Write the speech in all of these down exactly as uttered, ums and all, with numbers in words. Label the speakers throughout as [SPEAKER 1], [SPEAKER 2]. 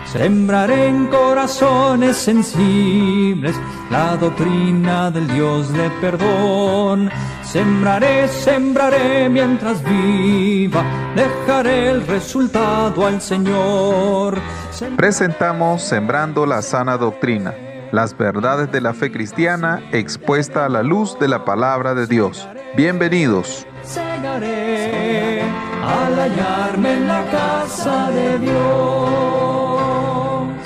[SPEAKER 1] Sembraré en corazones sensibles la doctrina del Dios de perdón. Sembraré, sembraré mientras viva, dejaré el resultado al Señor. Sem-
[SPEAKER 2] Presentamos Sembrando la Sana Doctrina, las verdades de la fe cristiana expuesta a la luz de la palabra de Dios. Bienvenidos.
[SPEAKER 1] Segaré al hallarme en la casa de Dios.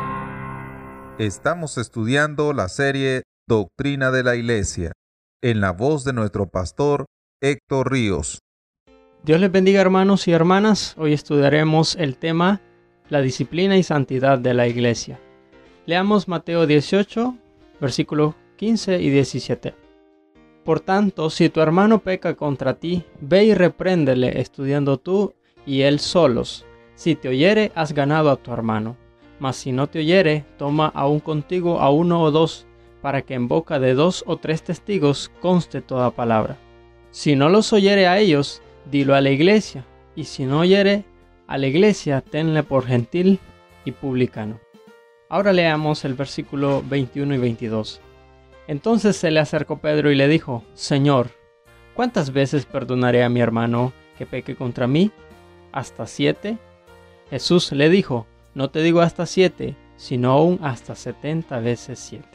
[SPEAKER 2] Estamos estudiando la serie Doctrina de la Iglesia, en la voz de nuestro pastor Héctor Ríos.
[SPEAKER 3] Dios les bendiga, hermanos y hermanas. Hoy estudiaremos el tema la disciplina y santidad de la iglesia. Leamos Mateo dieciocho, versículos quince y diecisiete. Por tanto, si tu hermano peca contra ti, ve y repréndele, estudiando tú y él solos. Si te oyere, has ganado a tu hermano. Mas si no te oyere, toma aún contigo a uno o dos, para que en boca de dos o tres testigos conste toda palabra. Si no los oyere a ellos, dilo a la iglesia, y si no oyere a la iglesia, tenle por gentil y publicano. Ahora leamos el versículo veintiuno y veintidós. Entonces se le acercó Pedro y le dijo: Señor, ¿cuántas veces perdonaré a mi hermano que peque contra mí? ¿Hasta siete? Jesús le dijo: No te digo hasta siete, sino aún hasta setenta veces siete.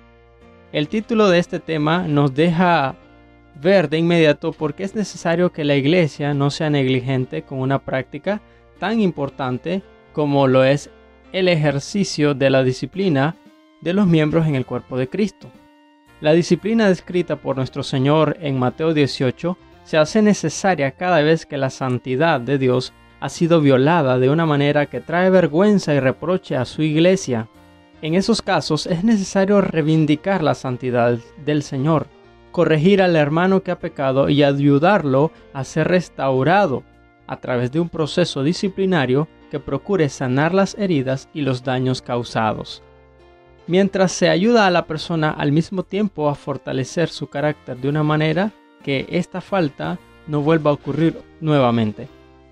[SPEAKER 3] El título de este tema nos deja ver de inmediato por qué es necesario que la iglesia no sea negligente con una práctica tan importante como lo es el ejercicio de la disciplina de los miembros en el cuerpo de Cristo. La disciplina descrita por nuestro Señor en Mateo dieciocho se hace necesaria cada vez que la santidad de Dios ha sido violada de una manera que trae vergüenza y reproche a su iglesia. En esos casos es necesario reivindicar la santidad del Señor, corregir al hermano que ha pecado y ayudarlo a ser restaurado a través de un proceso disciplinario que procure sanar las heridas y los daños causados. Mientras se ayuda a la persona al mismo tiempo a fortalecer su carácter de una manera que esta falta no vuelva a ocurrir nuevamente.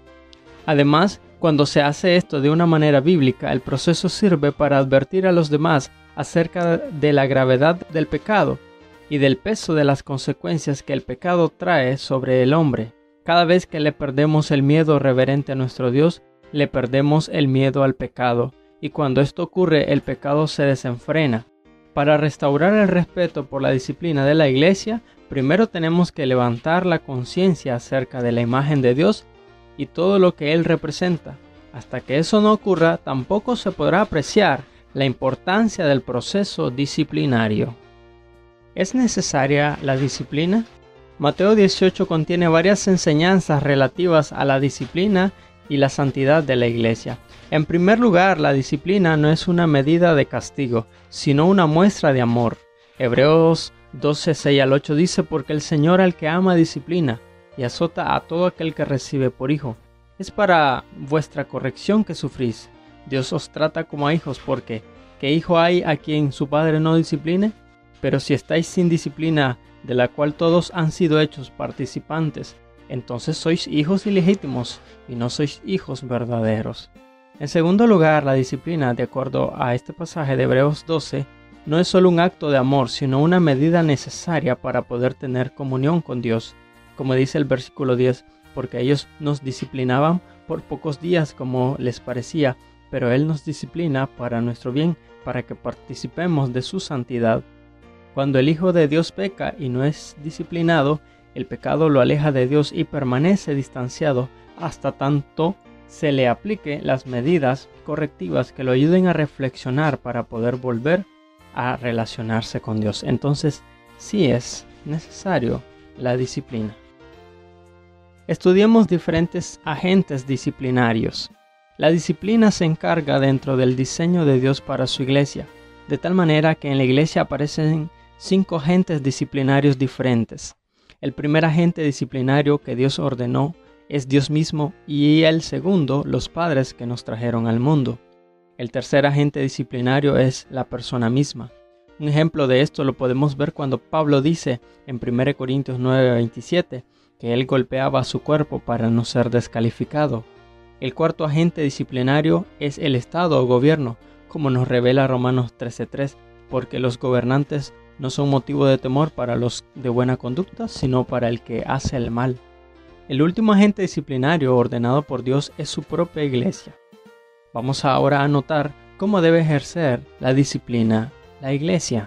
[SPEAKER 3] Además, cuando se hace esto de una manera bíblica, el proceso sirve para advertir a los demás acerca de la gravedad del pecado y del peso de las consecuencias que el pecado trae sobre el hombre. Cada vez que le perdemos el miedo reverente a nuestro Dios, le perdemos el miedo al pecado. Y cuando esto ocurre, el pecado se desenfrena. Para restaurar el respeto por la disciplina de la iglesia, primero tenemos que levantar la conciencia acerca de la imagen de Dios y todo lo que Él representa. Hasta que eso no ocurra, tampoco se podrá apreciar la importancia del proceso disciplinario. ¿Es necesaria la disciplina? Mateo dieciocho contiene varias enseñanzas relativas a la disciplina y la santidad de la iglesia. En primer lugar, la disciplina no es una medida de castigo, sino una muestra de amor. Hebreos doce, seis al ocho dice: Porque el Señor al que ama disciplina y azota a todo aquel que recibe por hijo. Es para vuestra corrección que sufrís. Dios os trata como a hijos, porque ¿qué hijo hay a quien su padre no discipline? Pero si estáis sin disciplina, de la cual todos han sido hechos participantes, entonces sois hijos ilegítimos y no sois hijos verdaderos. En segundo lugar, la disciplina, de acuerdo a este pasaje de Hebreos doce, no es solo un acto de amor, sino una medida necesaria para poder tener comunión con Dios. Como dice el versículo diez, porque ellos nos disciplinaban por pocos días como les parecía, pero Él nos disciplina para nuestro bien, para que participemos de su santidad. Cuando el Hijo de Dios peca y no es disciplinado, el pecado lo aleja de Dios y permanece distanciado hasta tanto se le aplique las medidas correctivas que lo ayuden a reflexionar para poder volver a relacionarse con Dios. Entonces, sí es necesario la disciplina. Estudiemos diferentes agentes disciplinarios. La disciplina se encarga dentro del diseño de Dios para su iglesia, de tal manera que en la iglesia aparecen cinco agentes disciplinarios diferentes. El primer agente disciplinario que Dios ordenó es Dios mismo, y el segundo, los padres que nos trajeron al mundo. El tercer agente disciplinario es la persona misma. Un ejemplo de esto lo podemos ver cuando Pablo dice en primera Corintios nueve veintisiete que él golpeaba a su cuerpo para no ser descalificado. El cuarto agente disciplinario es el Estado o gobierno, como nos revela Romanos trece tres, porque los gobernantes no son motivo de temor para los de buena conducta, sino para el que hace el mal. El último agente disciplinario ordenado por Dios es su propia iglesia. Vamos ahora a notar cómo debe ejercer la disciplina la iglesia.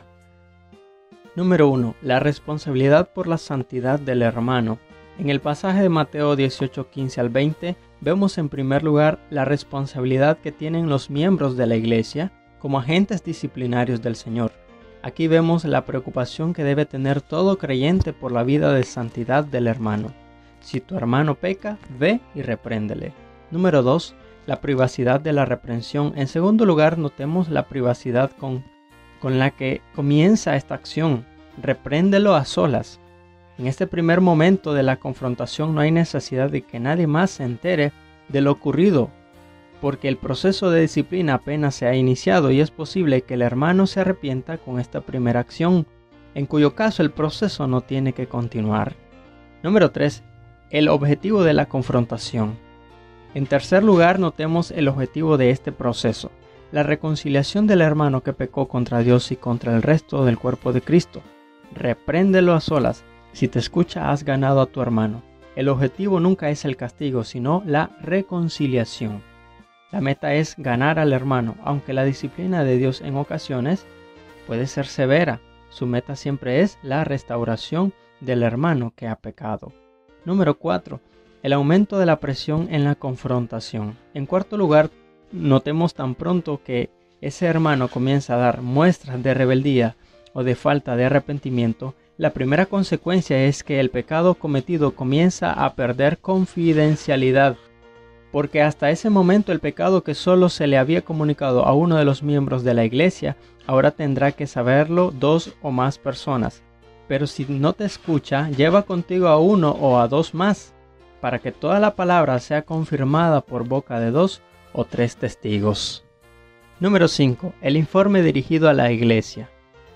[SPEAKER 3] Número uno. La responsabilidad por la santidad del hermano. En el pasaje de Mateo dieciocho, quince al veinte, vemos en primer lugar la responsabilidad que tienen los miembros de la iglesia como agentes disciplinarios del Señor. Aquí vemos la preocupación que debe tener todo creyente por la vida de santidad del hermano. Si tu hermano peca, ve y repréndele. Número dos. La privacidad de la reprensión. En segundo lugar, notemos la privacidad con, con la que comienza esta acción. Repréndelo a solas. En este primer momento de la confrontación no hay necesidad de que nadie más se entere de lo ocurrido, porque el proceso de disciplina apenas se ha iniciado y es posible que el hermano se arrepienta con esta primera acción, en cuyo caso el proceso no tiene que continuar. Número tres. El objetivo de la confrontación. En tercer lugar, notemos el objetivo de este proceso, la reconciliación del hermano que pecó contra Dios y contra el resto del cuerpo de Cristo. Repréndelo a solas. Si te escucha, has ganado a tu hermano. El objetivo nunca es el castigo, sino la reconciliación. La meta es ganar al hermano, aunque la disciplina de Dios en ocasiones puede ser severa. Su meta siempre es la restauración del hermano que ha pecado. Número cuatro. El aumento de la presión en la confrontación. En cuarto lugar, notemos tan pronto que ese hermano comienza a dar muestras de rebeldía o de falta de arrepentimiento, la primera consecuencia es que el pecado cometido comienza a perder confidencialidad, porque hasta ese momento el pecado que solo se le había comunicado a uno de los miembros de la iglesia, ahora tendrá que saberlo dos o más personas. Pero si no te escucha, lleva contigo a uno o a dos más, para que toda la palabra sea confirmada por boca de dos o tres testigos. Número cinco. El informe dirigido a la iglesia.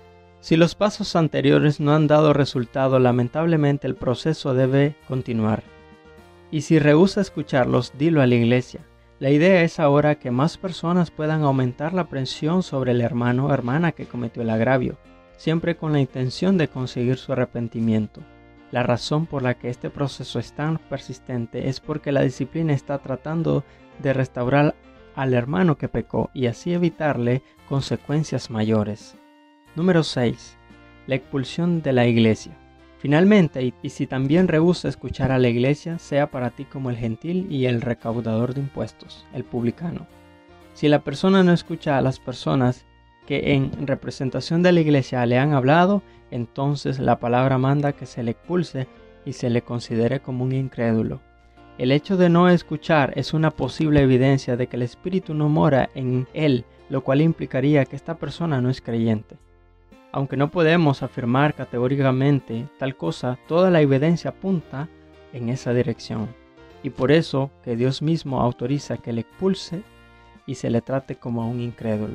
[SPEAKER 3] Si los pasos anteriores no han dado resultado, lamentablemente el proceso debe continuar. Y si rehúsa escucharlos, dilo a la iglesia. La idea es ahora que más personas puedan aumentar la presión sobre el hermano o hermana que cometió el agravio, siempre con la intención de conseguir su arrepentimiento. La razón por la que este proceso es tan persistente es porque la disciplina está tratando de restaurar al hermano que pecó y así evitarle consecuencias mayores. Número seis. La expulsión de la iglesia. Finalmente, y, y si también rehúsa escuchar a la iglesia, sea para ti como el gentil y el recaudador de impuestos, el publicano. Si la persona no escucha a las personas que en representación de la iglesia le han hablado, entonces la palabra manda que se le expulse y se le considere como un incrédulo. El hecho de no escuchar es una posible evidencia de que el Espíritu no mora en él, lo cual implicaría que esta persona no es creyente. Aunque no podemos afirmar categóricamente tal cosa, toda la evidencia apunta en esa dirección. Y por eso que Dios mismo autoriza que le expulse y se le trate como a un incrédulo.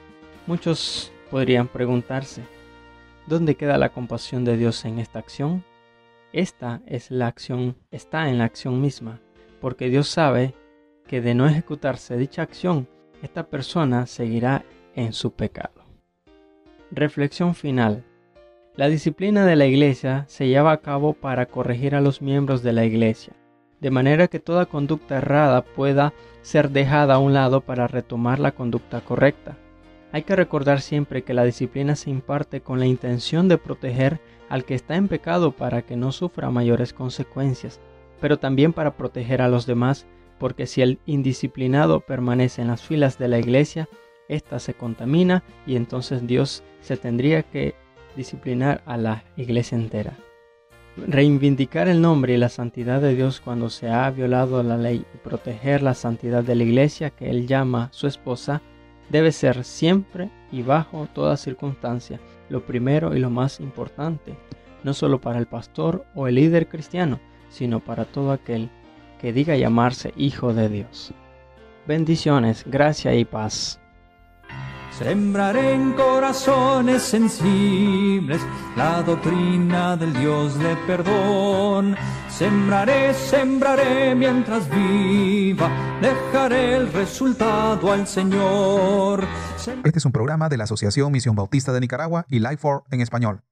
[SPEAKER 3] Muchos podrían preguntarse, ¿dónde queda la compasión de Dios en esta acción? Esta es la acción, está en la acción misma, porque Dios sabe que de no ejecutarse dicha acción, esta persona seguirá en su pecado. Reflexión final. La disciplina de la iglesia se lleva a cabo para corregir a los miembros de la iglesia, de manera que toda conducta errada pueda ser dejada a un lado para retomar la conducta correcta. Hay que recordar siempre que la disciplina se imparte con la intención de proteger al que está en pecado para que no sufra mayores consecuencias, pero también para proteger a los demás, porque si el indisciplinado permanece en las filas de la iglesia, ésta se contamina y entonces Dios se tendría que disciplinar a la iglesia entera. Reivindicar el nombre y la santidad de Dios cuando se ha violado la ley y proteger la santidad de la iglesia que Él llama su esposa, debe ser siempre y bajo toda circunstancia lo primero y lo más importante, no solo para el pastor o el líder cristiano, sino para todo aquel que diga llamarse hijo de Dios. Bendiciones, gracia y paz.
[SPEAKER 1] Sembraré en corazones sensibles la doctrina del Dios de perdón. Sembraré, sembraré mientras viva, dejaré el resultado al Señor.
[SPEAKER 2] Este es un programa de la Asociación Misión Bautista de Nicaragua y Life for en español.